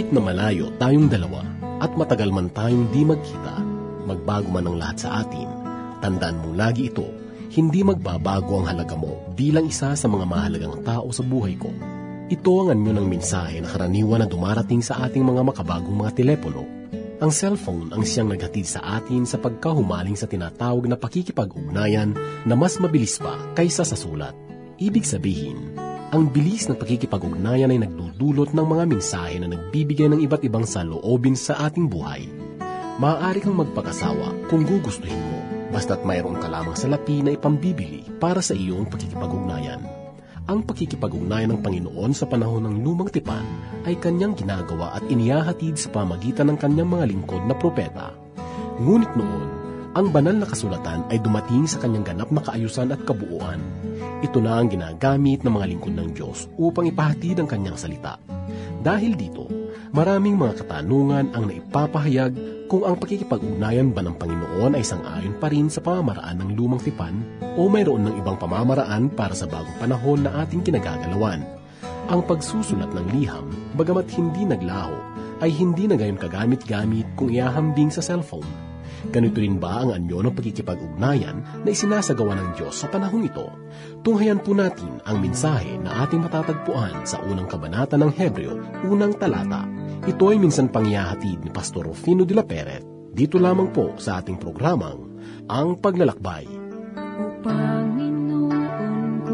Kahit na malayo tayong dalawa at matagal man tayong di magkita, magbago man ang lahat sa atin, tandaan mong lagi ito, hindi magbabago ang halaga mo bilang isa sa mga mahalagang tao sa buhay ko. Ito ang anyo ng mensahe na karaniwan na dumarating sa ating mga makabagong mga telepono. Ang cellphone ang siyang naghatid sa atin sa pagkahumaling sa tinatawag na pakikipag-ugnayan na mas mabilis pa kaysa sa sulat. Ibig sabihin, ang bilis ng pakikipag-ugnayan ay nagdudulot ng mga mensahe na nagbibigay ng iba't ibang saloobin sa ating buhay. Maaari kang magpakasawa kung gugustuhin mo, basta't mayroon ka lamang salapi na ipambibili para sa iyong pakikipag-ugnayan. Ang pakikipag-ugnayan ng Panginoon sa panahon ng lumang tipan ay kanyang ginagawa at inihahatid sa pamagitan ng kanyang mga lingkod na propeta. Ngunit noon, ang banal na kasulatan ay dumating sa kanyang ganap na kaayusan at kabuuan. Ito na ang ginagamit ng mga lingkod ng Diyos upang ipahatid ang kanyang salita. Dahil dito, maraming mga katanungan ang naipapahayag kung ang pakikipag-ugnayan ba ng Panginoon ay sang-ayon pa rin sa pamamaraan ng lumang tipan o mayroon ng ibang pamamaraan para sa bagong panahon na ating kinagagalawan. Ang pagsusulat ng liham, bagamat hindi naglaho, ay hindi na gayon kagamit-gamit kung iahambing sa cellphone. Ganito rin ba ang anyo ng pakikipag-ugnayan na isinasagawa ng Diyos sa panahong ito? Tunghayan po natin ang mensahe na ating matatagpuan sa unang kabanata ng Hebreo, unang talata. Ito ay minsan pangyahatid ni Pastor Rufino de la Peret. Dito lamang po sa ating programang Ang Paglalakbay. O Panginoon ko,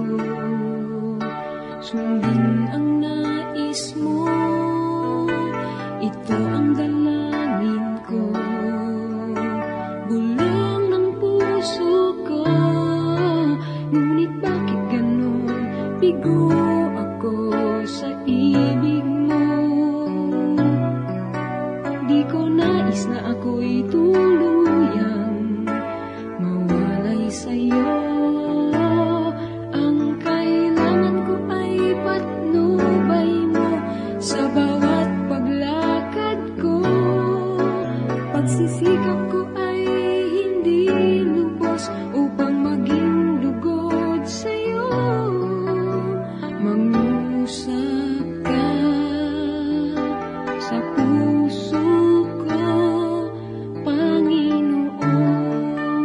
sundin ang nais mo, ito ang dalangin ko, bulong ng puso ko, ngunit bakit ganon, bigo ako sa ibig mo. Di ko nais na ako'y tuluyang mawalay sa'yo. Ang kailangan ko ay patnubay mo sa bawat paglakad ko. Pagsisikap ko ay hindi lubos upang maging lugod sa'yo. Mangusap ka sa puso ko, Panginoon.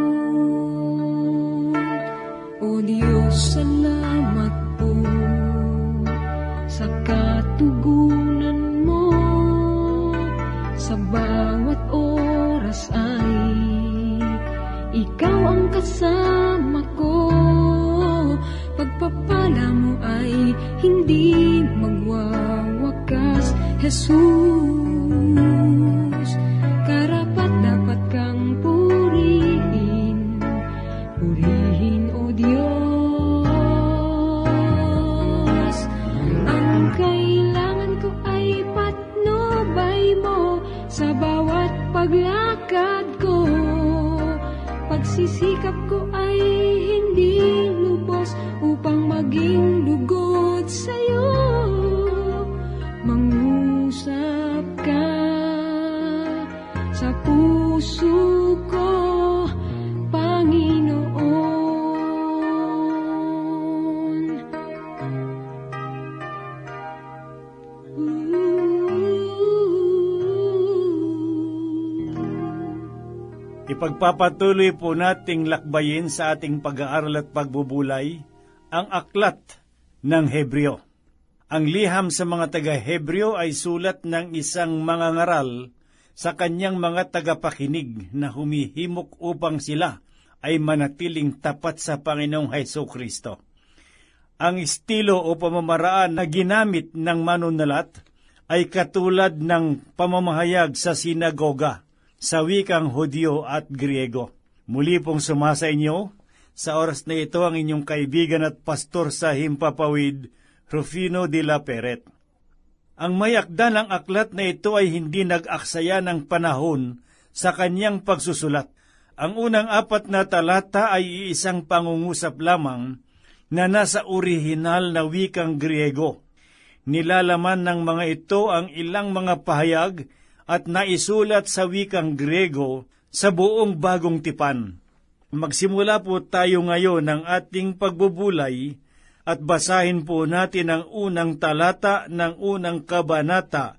O Diyos, salamat po sa katugunan mo. Sa bawat oras ay ikaw ang kasama ko. Pagpapala mo ay hindi magwawakas, Jesus. Karapat dapat kang purihin, purihin, O Diyos. Ang kailangan ko ay patnubay mo sa bawat paglakad ko. Pagsisikap ko ay hindi lubos upang maging lugod sa'yo. Mangusap ka sa puso ko, Panginoon. Ipagpapatuloy po nating lakbayin sa ating pag-aaral at pagbubulay ang aklat ng Hebreo. Ang liham sa mga taga-Hebreo ay sulat ng isang mangangaral sa kanyang mga tagapakinig na humihimok upang sila ay manatiling tapat sa Panginoong Hesus-Kristo. Ang estilo o pamamaraan na ginamit ng manunulat ay katulad ng pamamahayag sa sinagoga sa wikang Hudyo at Griego. Muli pong sumasa inyo sa oras na ito ang inyong kaibigan at pastor sa Himpapawid, Rufino de la Peret. Ang may akda ng aklat na ito ay hindi nag-aksaya ng panahon sa kanyang pagsusulat. Ang unang 4 na talata ay iisang pangungusap lamang na nasa orihinal na wikang Griego. Nilalaman ng mga ito ang ilang mga pahayag at naisulat sa wikang Griego sa buong bagong tipan. Magsimula po tayo ngayon ng ating pagbubulay at basahin po natin ang unang talata ng unang kabanata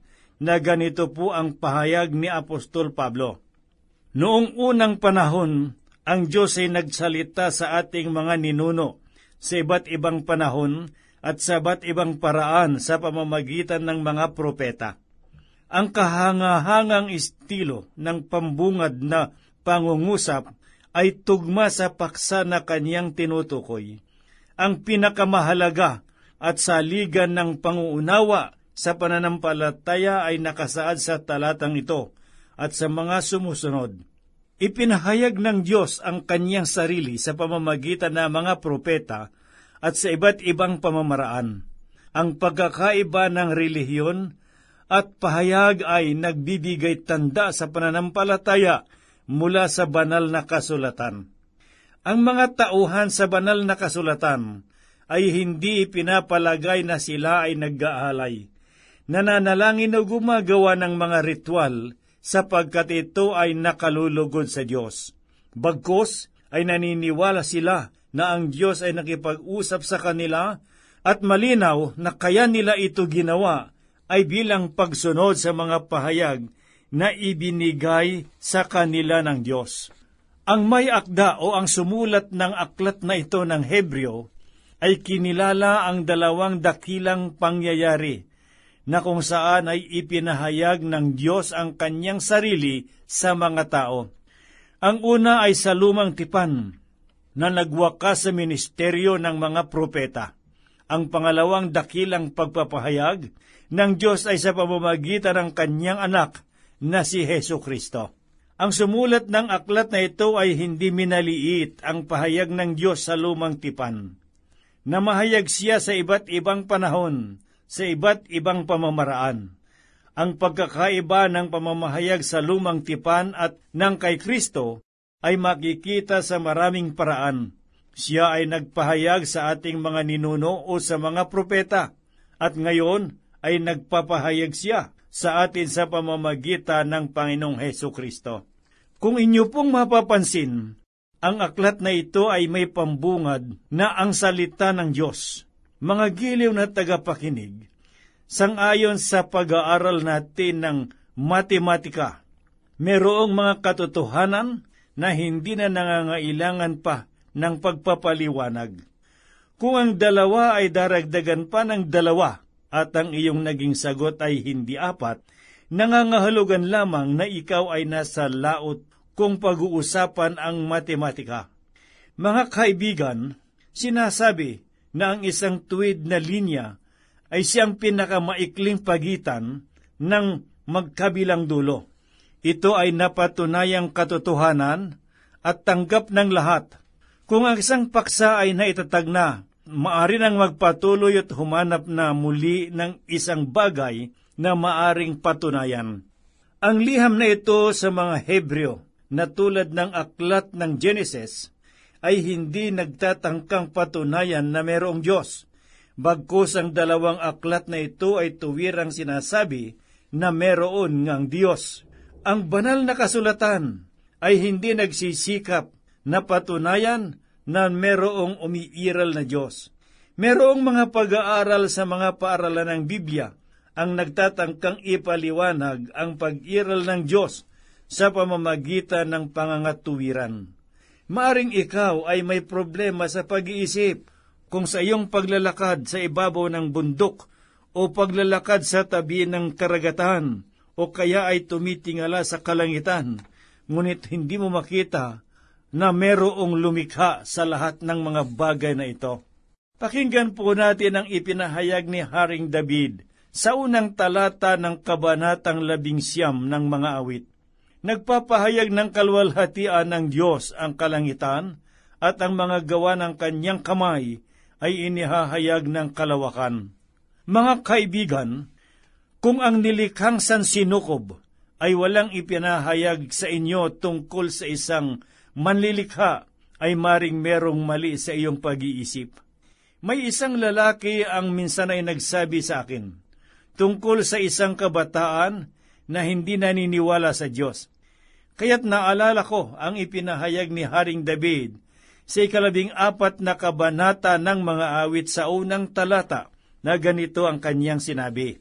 na ganito po ang pahayag ni Apostol Pablo. Noong unang panahon, ang Diyos ay nagsalita sa ating mga ninuno sa iba't ibang panahon at sa iba't ibang paraan sa pamamagitan ng mga propeta. Ang kahangahangang estilo ng pambungad na pangungusap ay tugma sa paksa na kanyang tinutukoy. Ang pinakamahalaga at saligan ng panguunawa sa pananampalataya ay nakasaad sa talatang ito at sa mga sumusunod. Ipinahayag ng Diyos ang kanyang sarili sa pamamagitan ng mga propeta at sa iba't ibang pamamaraan. Ang pagkakaiba ng relihiyon at pahayag ay nagbibigay tanda sa pananampalataya mula sa banal na kasulatan. Ang mga tauhan sa banal na kasulatan ay hindi pinapalagay na sila ay nag-aalay, nananalangin o gumagawa ng mga ritual sapagkat ito ay nakalulugod sa Diyos. Bagkus ay naniniwala sila na ang Diyos ay nakipag-usap sa kanila at malinaw na kaya nila ito ginawa ay bilang pagsunod sa mga pahayag na ibinigay sa kanila ng Diyos. Ang may akda o ang sumulat ng aklat na ito ng Hebreo ay kinilala ang dalawang dakilang pangyayari na kung saan ay ipinahayag ng Diyos ang kanyang sarili sa mga tao. Ang una ay sa lumang tipan na nagwakas sa ministeryo ng mga propeta. Ang pangalawang dakilang pagpapahayag ng Diyos ay sa pamamagitan ng kanyang anak na si Hesu Kristo. Ang sumulat ng aklat na ito ay hindi minaliit ang pahayag ng Diyos sa lumang tipan. Namahayag siya sa iba't ibang panahon, sa iba't ibang pamamaraan. Ang pagkakaiba ng pamamahayag sa lumang tipan at ng kay Kristo ay makikita sa maraming paraan. Siya ay nagpahayag sa ating mga ninuno o sa mga propeta, at ngayon ay nagpapahayag siya sa atin sa pamamagitan ng Panginoong Hesu Kristo. Kung inyo pong mapapansin, ang aklat na ito ay may pambungad na ang salita ng Diyos. Mga giliw na tagapakinig, sangayon sa pag-aaral natin ng matematika, merong mga katotohanan na hindi na nangangailangan pa ng pagpapaliwanag. Kung ang dalawa ay daragdagan pa ng dalawa at ang iyong naging sagot ay hindi 4, nangangahulugan lamang na ikaw ay nasa laot kung pag-uusapan ang matematika. Mga kaibigan, sinasabi na ang isang tuwid na linya ay siyang pinakamaikling pagitan ng magkabilang dulo. Ito ay napatunayang katotohanan at tanggap ng lahat. Kung ang isang paksa ay naitatag na, maari nang magpatuloy at humanap na muli ng isang bagay na maaring patunayan. Ang liham na ito sa mga Hebreo, na tulad ng aklat ng Genesis, ay hindi nagtatangkang patunayan na mayroong Diyos. Bagkus ang dalawang aklat na ito ay tuwirang sinasabi na mayroon ngang Diyos. Ang banal na kasulatan ay hindi nagsisikap na patunayan na mayroong umiiral na Diyos. Mayroong mga pag-aaral sa mga paaralan ng Biblia ang nagtatangkang ipaliwanag ang pag-iral ng Diyos sa pamamagitan ng pangangatuwiran. Maaring ikaw ay may problema sa pag-iisip kung sa iyong paglalakad sa ibabaw ng bundok o paglalakad sa tabi ng karagatan o kaya ay tumitingala sa kalangitan, ngunit hindi mo makita na merong lumikha sa lahat ng mga bagay na ito. Pakinggan po natin ang ipinahayag ni Haring David sa unang talata ng kabanatang 11 ng mga awit. Nagpapahayag ng kaluwalhatian ng Diyos ang kalangitan at ang mga gawa ng kanyang kamay ay inihahayag ng kalawakan. Mga kaibigan, kung ang nilikhang sansinukob ay walang ipinahayag sa inyo tungkol sa isang manlilikha, ay maring merong mali sa iyong pag-iisip. May isang lalaki ang minsan ay nagsabi sa akin tungkol sa isang kabataan na hindi naniniwala sa Diyos. Kaya't naalala ko ang ipinahayag ni Haring David sa 14 na kabanata ng mga awit sa unang talata na ganito ang kanyang sinabi.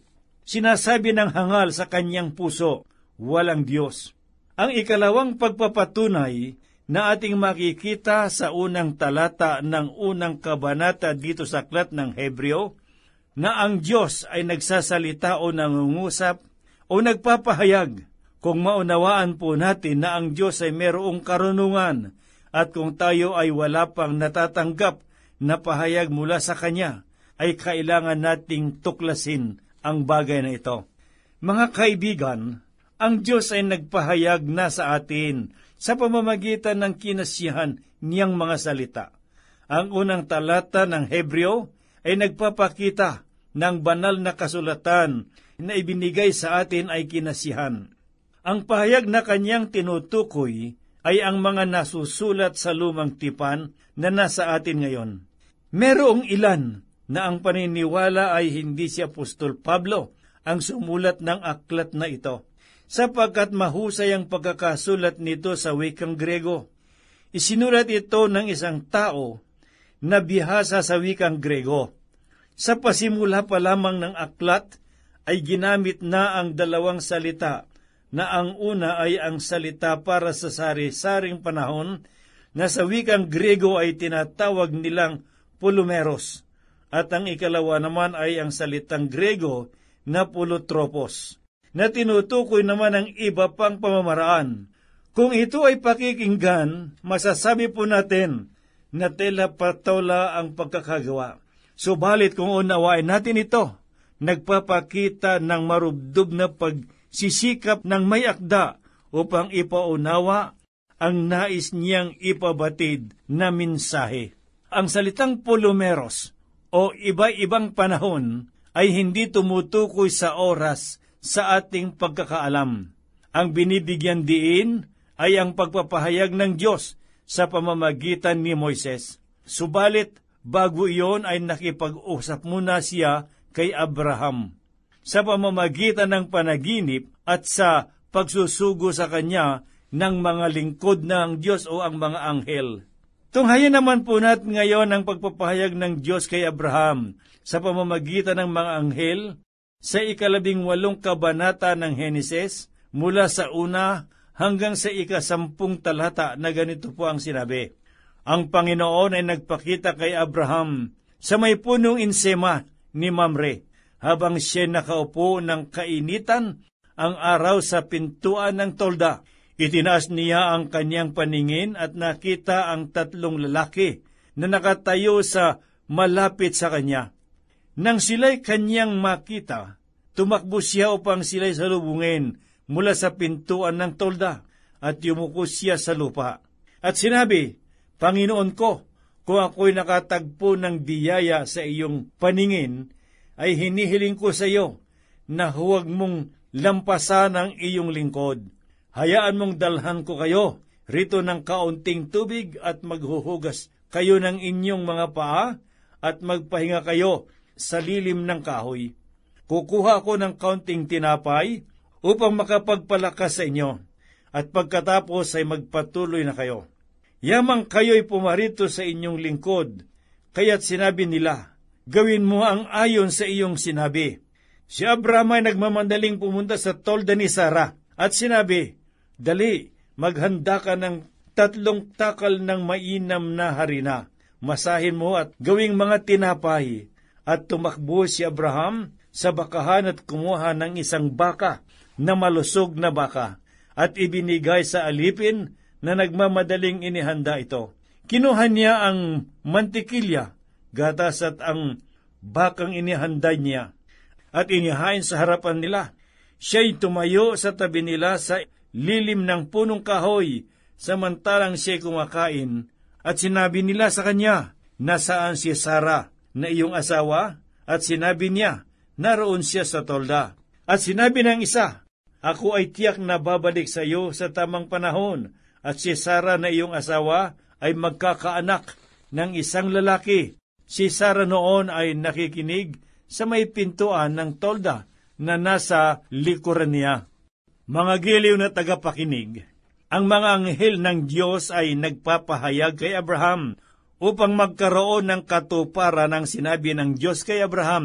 Sinasabi ng hangal sa kanyang puso, walang Diyos. Ang ikalawang pagpapatunay na ating makikita sa unang talata ng unang kabanata dito sa aklat ng Hebreo, na ang Diyos ay nagsasalita o nangungusap o nagpapahayag. Kung maunawaan po natin na ang Diyos ay mayroong karunungan at kung tayo ay wala pang natatanggap na pahayag mula sa Kanya, ay kailangan nating tuklasin ang bagay na ito. Mga kaibigan, ang Diyos ay nagpahayag na sa atin sa pamamagitan ng kinasiyahan niyang mga salita. Ang unang talata ng Hebreo ay nagpapakita ng banal na kasulatan na ibinigay sa atin ay kinasiyahan. Ang pahayag na kanyang tinutukoy ay ang mga nasusulat sa lumang tipan na nasa atin ngayon. Merong ilan na ang paniniwala ay hindi si Apostol Pablo ang sumulat ng aklat na ito, sapagkat mahusay ang pagkakasulat nito sa wikang Grego. Isinulat ito ng isang tao na bihasa sa wikang Grego. Sa pasimula pa lamang ng aklat ay ginamit na ang dalawang salita, na ang una ay ang salita para sa sari-saring panahon na sa wikang Grego ay tinatawag nilang polumeros, at ang ikalawa naman ay ang salitang Grego na polutropos, na tinutukoy naman ang iba pang pamamaraan. Kung ito ay pakikinggan, masasabi po natin na tela patola ang pagkakagawa. Subalit kung unawain natin ito, nagpapakita ng marubdob na pagsisikap ng may akda upang ipaunawa ang nais niyang ipabatid na mensahe. Ang salitang polumeros o iba-ibang panahon ay hindi tumutukoy sa oras sa ating pagkakaalam. Ang binibigyan diin ay ang pagpapahayag ng Diyos sa pamamagitan ni Moises. Subalit, bago iyon ay nakipag-usap muna siya kay Abraham sa pamamagitan ng panaginip at sa pagsusugo sa kanya ng mga lingkod ng Diyos o ang mga anghel. Tunghayan naman po natin ngayon ang pagpapahayag ng Diyos kay Abraham sa pamamagitan ng mga anghel sa 18 kabanata ng Henesis mula sa una hanggang sa 10 talata na ganito po ang sinabi. Ang Panginoon ay nagpakita kay Abraham sa may punong insema ni Mamre habang siya nakaupo ng kainitan ang araw sa pintuan ng tolda. Itinaas niya ang kanyang paningin at nakita ang 3 lalaki na nakatayo sa malapit sa kanya. Nang sila'y kanyang makita, tumakbo siya upang sila'y salubungin mula sa pintuan ng tolda at yumuko siya sa lupa. At sinabi, Panginoon ko, kung ako'y nakatagpo ng biyaya sa iyong paningin, ay hinihiling ko sa iyo na huwag mong lampasan ang iyong lingkod. Hayaan mong dalhan ko kayo rito ng kaunting tubig at maghuhugas kayo ng inyong mga paa at magpahinga kayo sa lilim ng kahoy. Kukuha ko ng kaunting tinapay upang makapagpalakas sa inyo at pagkatapos ay magpatuloy na kayo. Yamang kayo'y pumarito sa inyong lingkod, kaya't sinabi nila, gawin mo ang ayon sa iyong sinabi. Si Abraham ay nagmamandaling pumunta sa tolda ni Sarah at sinabi, dali, maghanda ka ng 3 takal ng mainam na harina. Masahin mo at gawing mga tinapay. At tumakbo si Abraham sa bakahan at kumuha ng isang baka na malusog na baka at ibinigay sa alipin na nagmamadaling inihanda ito. Kinuha niya ang mantikilya, gatas at ang bakang inihanda niya at inihain sa harapan nila. Siya'y tumayo sa tabi nila sa lilim ng punong kahoy, samantalang siya'y kumakain, at sinabi nila sa kanya, nasaan si Sarah na iyong asawa? At sinabi niya, naroon siya sa tolda. At sinabi ng isa, ako ay tiyak na babalik sa iyo sa tamang panahon, at si Sarah na iyong asawa ay magkakaanak ng isang lalaki. Si Sarah noon ay nakikinig sa may pintuan ng tolda na nasa likuran niya. Mga giliw na tagapakinig, ang mga anghel ng Diyos ay nagpapahayag kay Abraham upang magkaroon ng katuparan ng sinabi ng Diyos kay Abraham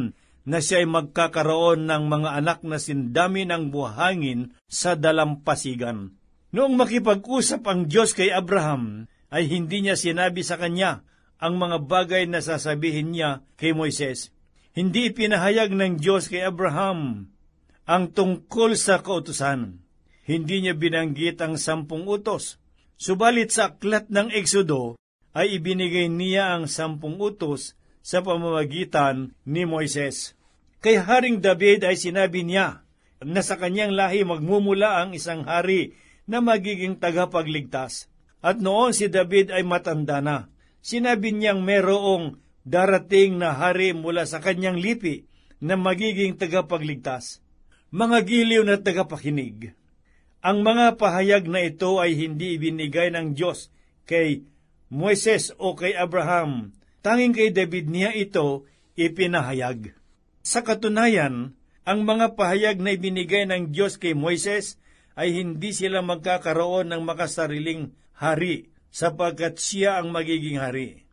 na siya ay magkakaroon ng mga anak na sindami ng buhangin sa dalampasigan. Noong makipag-usap ang Diyos kay Abraham, ay hindi niya sinabi sa kanya ang mga bagay na sasabihin niya kay Moises. Hindi ipinahayag ng Diyos kay Abraham ang tungkol sa kautusan. Hindi niya binanggit ang 10 utos. Subalit sa aklat ng Exodo, ay ibinigay niya ang 10 utos sa pamamagitan ni Moises. Kay Haring David ay sinabi niya na sa kanyang lahi magmumula ang isang hari na magiging tagapagligtas. At noon si David ay matanda na. Sinabi niyang merong darating na hari mula sa kanyang lipi na magiging tagapagligtas. Mga giliw na tagapakinig, ang mga pahayag na ito ay hindi ibinigay ng Diyos kay Moises o kay Abraham. Tanging kay David niya ito ipinahayag. Sa katunayan, ang mga pahayag na ibinigay ng Diyos kay Moises ay hindi sila magkakaroon ng makasariling hari sapagkat siya ang magiging hari.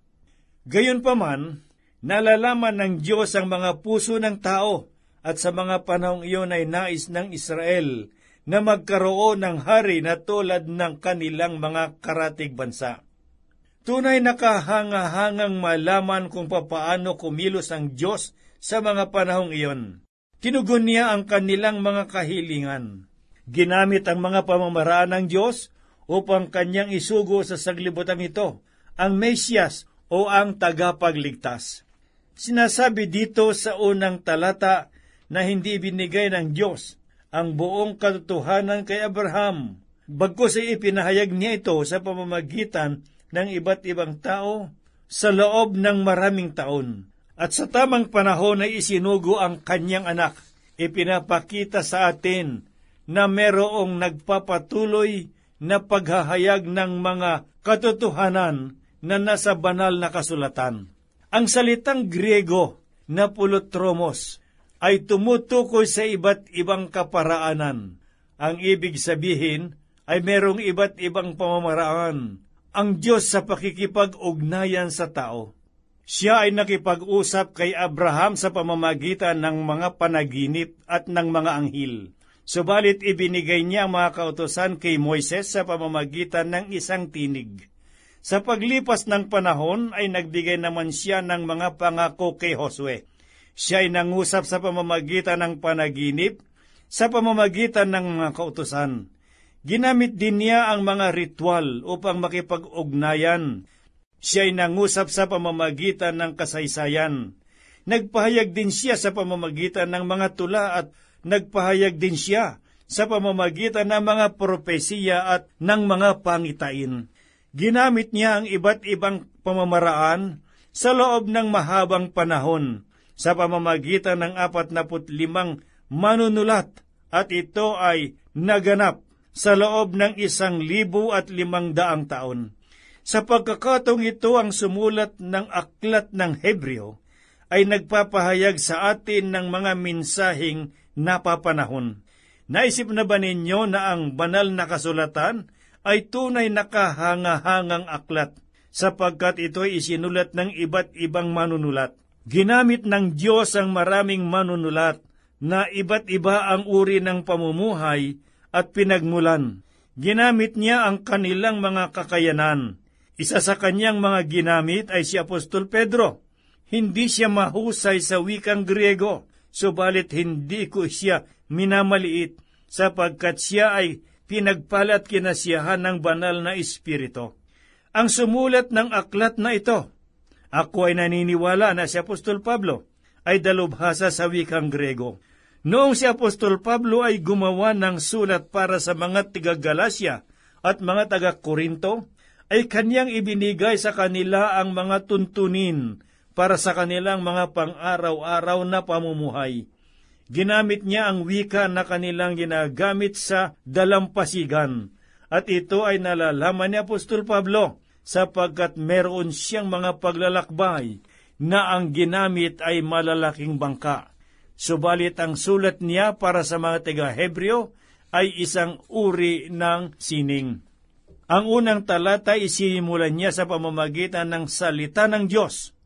Gayunpaman, nalalaman ng Diyos ang mga puso ng tao at sa mga panahong iyon ay nais ng Israel na magkaroon ng hari na tulad ng kanilang mga karatig bansa. Tunay na kahangahangang malaman kung papaano kumilos ang Diyos sa mga panahong iyon. Tinugon niya ang kanilang mga kahilingan. Ginamit ang mga pamamaraan ng Diyos upang kanyang isugo sa saglibutan ito, ang Mesiyas o ang tagapagligtas. Sinasabi dito sa unang talata na hindi binigay ng Diyos ang buong katotohanan kay Abraham, bagkus ay ipinahayag niya ito sa pamamagitan ng iba't ibang tao sa loob ng maraming taon. At sa tamang panahon ay isinugo ang kanyang anak. Ipinapakita sa atin na merong nagpapatuloy na paghahayag ng mga katotohanan na nasa banal na kasulatan. Ang salitang Griego na pulotromos ay tumutukoy sa iba't ibang kaparaanan. Ang ibig sabihin ay merong iba't ibang pamamaraan ang Diyos sa pakikipag-ugnayan sa tao. Siya ay nakipag-usap kay Abraham sa pamamagitan ng mga panaginip at ng mga anghel. Subalit ibinigay niya ang mga kautusan kay Moises sa pamamagitan ng isang tinig. Sa paglipas ng panahon ay nagbigay naman siya ng mga pangako kay Josue. Siya ay nangusap sa pamamagitan ng panaginip, sa pamamagitan ng mga kautusan. Ginamit din niya ang mga ritual upang makipag-ugnayan. Siya ay nangusap sa pamamagitan ng kasaysayan. Nagpahayag din siya sa pamamagitan ng mga tula at nagpahayag din siya sa pamamagitan ng mga propesiya at ng mga pangitain. Ginamit niya ang iba't ibang pamamaraan sa loob ng mahabang panahon sa pamamagitan ng 45 manunulat at ito ay naganap sa loob ng 1,500 taon. Sa pagkakataong ito ang sumulat ng aklat ng Hebreo ay nagpapahayag sa atin ng mga mensaheng napapanahon. Naisip na ba ninyo na ang banal na kasulatan ay tunay na kahangahangang aklat sapagkat ito'y isinulat ng iba't ibang manunulat? Ginamit ng Diyos ang maraming manunulat na iba't iba ang uri ng pamumuhay at pinagmulan. Ginamit niya ang kanilang mga kakayanan. Isa sa kanyang mga ginamit ay si Apostol Pedro. Hindi siya mahusay sa wikang Griego, subalit hindi ko siya minamaliit sapagkat siya ay pinagpala at kinasiyahan ng banal na Espiritu. Ang sumulat ng aklat na ito, ako ay naniniwala na si Apostol Pablo ay dalubhasa sa wikang Griego. Noong si Apostol Pablo ay gumawa ng sulat para sa mga taga-Galasya at mga taga-Korinto, ay kanyang ibinigay sa kanila ang mga tuntunin para sa kanilang mga pang-araw-araw na pamumuhay. Ginamit niya ang wika na kanilang ginagamit sa dalampasigan, at ito ay nalalaman ni Apostol Pablo sapagkat meron siyang mga paglalakbay na ang ginamit ay malalaking bangka. Subalit ang sulat niya para sa mga taga-Hebreo ay isang uri ng sining. Ang unang talata isinimulan niya sa pamamagitan ng salita ng Diyos.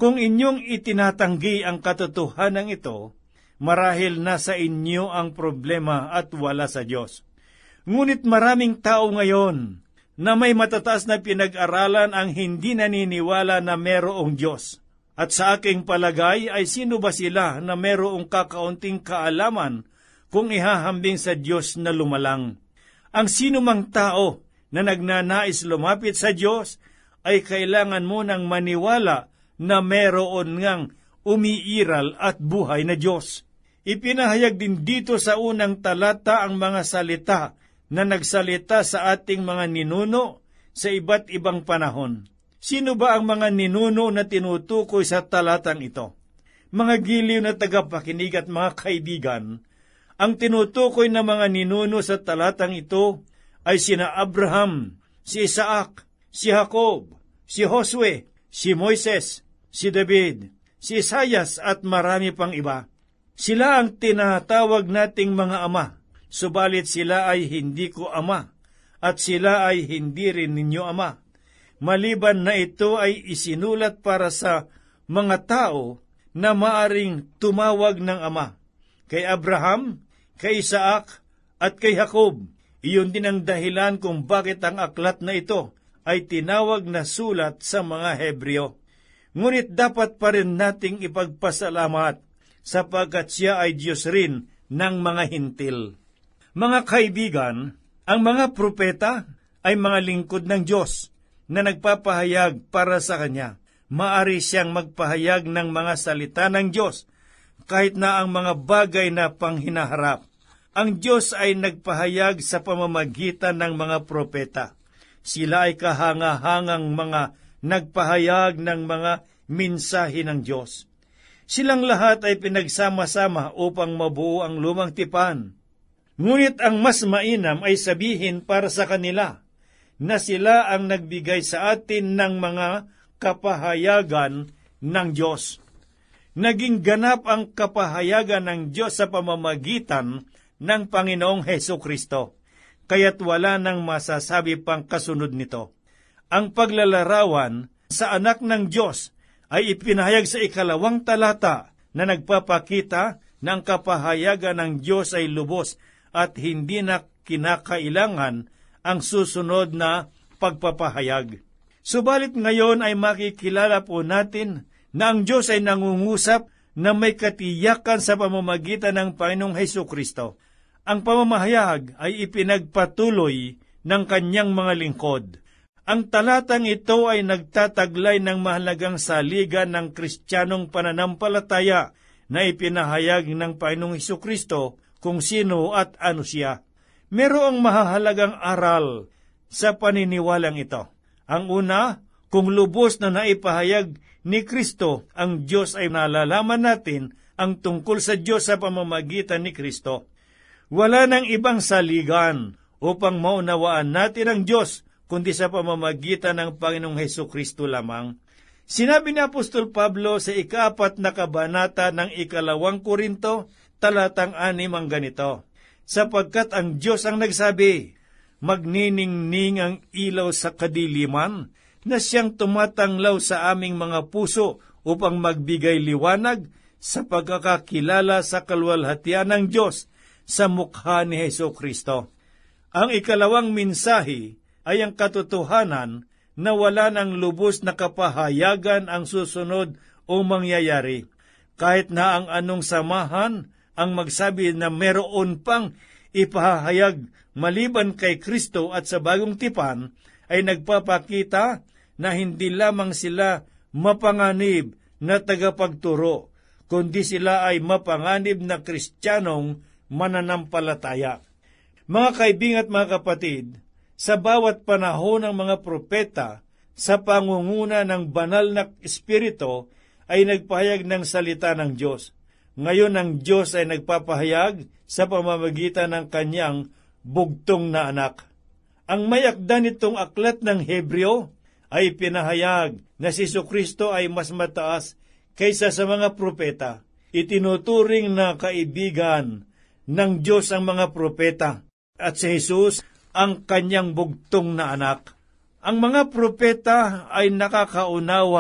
Kung inyong itinatanggi ang katotohanan ito, marahil nasa inyo ang problema at wala sa Diyos. Ngunit maraming tao ngayon na may matataas na pinag-aralan ang hindi naniniwala na merong Diyos. At sa aking palagay ay sino ba sila na merong kakaunting kaalaman kung ihahambing sa Diyos na lumalang? Ang sino mang tao na nagnanais lumapit sa Diyos ay kailangan mo nang maniwala na meron ngang umiiral at buhay na Diyos. Ipinahayag din dito sa unang talata ang mga salita na nagsalita sa ating mga ninuno sa iba't ibang panahon. Sino ba ang mga ninuno na tinutukoy sa talatang ito? Mga giliw na tagapakinig at mga kaibigan, ang tinutukoy na mga ninuno sa talatang ito ay sina Abraham, si Isaac, si Jacob, si Josue, si Moises, si David, si Isaias at marami pang iba. Sila ang tinatawag nating mga ama, subalit sila ay hindi ko ama, at sila ay hindi rin ninyo ama. Maliban na ito ay isinulat para sa mga tao na maaring tumawag ng ama. Kay Abraham, kay Isaac, at kay Jacob. Iyon din ang dahilan kung bakit ang aklat na ito ay tinawag na sulat sa mga Hebreo. Ngunit dapat pa rin nating ipagpasalamat sapagkat siya ay Diyos rin ng mga hintil. Mga kaibigan, ang mga propeta ay mga lingkod ng Diyos na nagpapahayag para sa Kanya. Maari siyang magpahayag ng mga salita ng Diyos kahit na ang mga bagay na panghinaharap. Ang Diyos ay nagpahayag sa pamamagitan ng mga propeta. Sila ay kahanga-hangang mga nagpahayag ng mga mensahe ng Diyos. Silang lahat ay pinagsama-sama upang mabuo ang lumang tipan. Ngunit ang mas mainam ay sabihin para sa kanila na sila ang nagbigay sa atin ng mga kapahayagan ng Diyos. Naging ganap ang kapahayagan ng Diyos sa pamamagitan ng Panginoong Hesukristo, kaya't wala nang masasabi pang kasunod nito. Ang paglalarawan sa anak ng Diyos ay ipinahayag sa 2 talata na nagpapakita na ang kapahayagan ng Diyos ay lubos at hindi na kinakailangan ang susunod na pagpapahayag. Subalit ngayon ay makikilala po natin na ang Diyos ay nangungusap na may katiyakan sa pamamagitan ng Panginoong Hesukristo. Ang pamamahayag ay ipinagpatuloy ng kanyang mga lingkod. Ang talatang ito ay nagtataglay ng mahalagang saligan ng Kristiyanong pananampalataya na ipinahayag ng Panginoong Hesukristo kung sino at ano siya. Merong mahahalagang aral sa paniniwalang ito. Ang una, kung lubos na naipahayag ni Kristo ang Diyos ay nalalaman natin ang tungkol sa Diyos sa pamamagitan ni Kristo. Wala nang ibang saligan upang maunawaan natin ang Diyos kundi sa pamamagitan ng Panginoong Hesukristo lamang. Sinabi ni Apostol Pablo sa 4 na kabanata ng 2 Korinto, talatang 6 ang ganito, sapagkat ang Diyos ang nagsabi, magniningning ang ilaw sa kadiliman, na siyang tumatanglaw sa aming mga puso upang magbigay liwanag sa pagkakakilala sa kaluwalhatian ng Diyos sa mukha ni Hesukristo. Ang 2 mensahe ay ang katotohanan na wala ng lubos na kapahayagan ang susunod o mangyayari. Kahit na ang anong samahan ang magsabi na meron pang ipahayag maliban kay Kristo at sa bagong tipan, ay nagpapakita na hindi lamang sila mapanganib na tagapagturo, kundi sila ay mapanganib na Kristiyanong mananampalataya. Mga kaibigan at mga kapatid, sa bawat panahon ng mga propeta, sa pangunguna ng banal na Espiritu, ay nagpahayag ng salita ng Diyos. Ngayon ang Diyos ay nagpapahayag sa pamamagitan ng kanyang bugtong na anak. Ang may akda nitong aklat ng Hebreo ay pinahayag na si Jesucristo ay mas mataas kaysa sa mga propeta. Itinuturing na kaibigan ng Diyos ang mga propeta at si Jesus ang kanyang bugtong na anak. Ang mga propeta ay nakakaunawa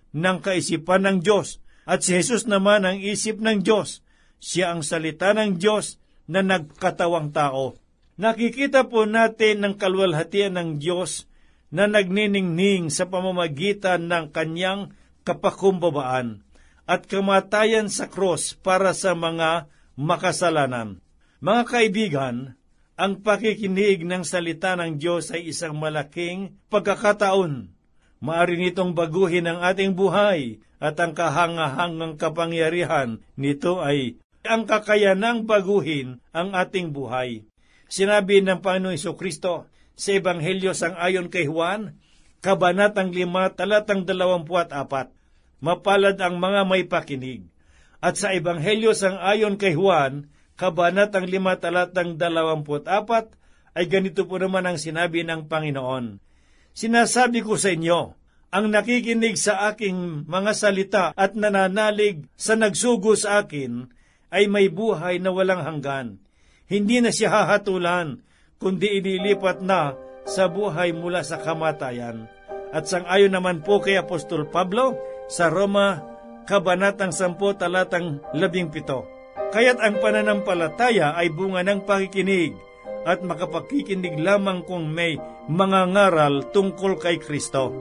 ng kaisipan ng Diyos. At si Jesus naman ang isip ng Diyos. Siya ang salita ng Diyos na nagkatawang tao. Nakikita po natin ng kaluwalhatian ng Diyos na nagniningning sa pamamagitan ng kanyang kapakumbabaan at kamatayan sa krus para sa mga makasalanan. Mga kaibigan, ang pakikinig ng salita ng Diyos ay isang malaking pagkakataon. Maaari nitong baguhin ang ating buhay at ang kahangahangang kapangyarihan nito ay ang kakayanang baguhin ang ating buhay. Sinabi ng Panginoong Jesucristo sa Ebanghelyo sang-ayon kay Juan, Kabanatang 5, talatang 24, mapalad ang mga may pakinig. At sa Ebanghelyo sang-ayon kay Juan, Kabanatang 5, talatang 24, ay ganito po naman ang sinabi ng Panginoon. Sinasabi ko sa inyo, ang nakikinig sa aking mga salita at nananalig sa nagsugo sa akin ay may buhay na walang hanggan. Hindi na siya hahatulan, kundi inilipat na sa buhay mula sa kamatayan. At sang-ayon naman po kay Apostol Pablo sa Roma, Kabanatang 10, talatang 17. Kaya't ang pananampalataya ay bunga ng pakikinig at makapakikinig lamang kung may mga ngaral tungkol kay Kristo.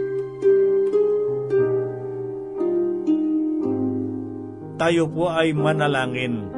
Tayo po ay manalangin.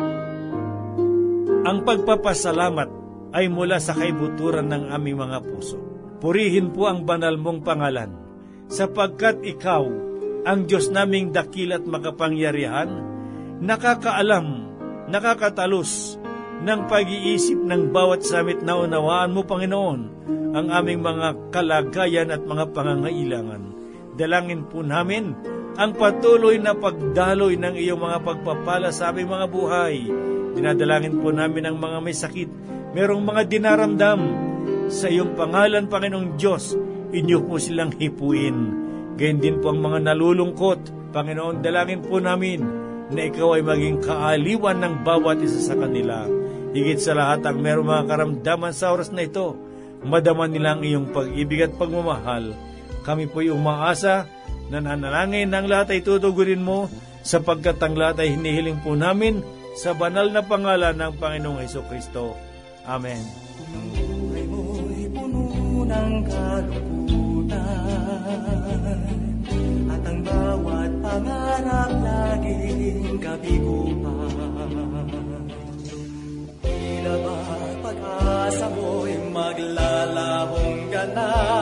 Ang pagpapasalamat ay mula sa kaibuturan ng aming mga puso. Purihin po ang banal mong pangalan, sapagkat ikaw, ang Diyos naming dakil at makapangyarihan, nakakaalam, nakakatalos ng pag-iisip ng bawat samit na unawaan mo, Panginoon, ang aming mga kalagayan at mga pangangailangan. Dalangin po namin ang patuloy na pagdaloy ng iyong mga pagpapala sa aming mga buhay. Dinadalangin po namin ang mga may sakit, merong mga dinaramdam. Sa iyong pangalan, Panginoong Diyos, inyo po silang hipuin. Gayun din po ang mga nalulungkot. Panginoon, dalangin po namin na ikaw ay maging kaaliwan ng bawat isa sa kanila. Higit sa lahat, ang merong mga karamdaman sa oras na ito, madama nilang iyong pag-ibig at pagmamahal. Kami po'y umaasa, nananalangin ng lahat ay tutugunin mo, sapagkat ang lahat ay hinihiling po namin sa banal na pangalan ng Panginoong Jesucristo. Amen. Ang buhay mo'y puno ng kalungkutan, at ang bawat pangarap laging kabiguan. Tila ba pag-asa mo'y maglalahong ganap,